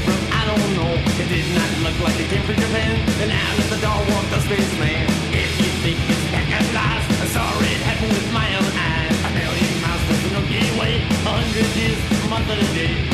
from? I don't know. It did not look like it came from Japan. And out of the door walked the spaceman. If you think it's back at last, I saw it happen with my own eyes. A million miles to the Milky Way, 100 years, a month and a day.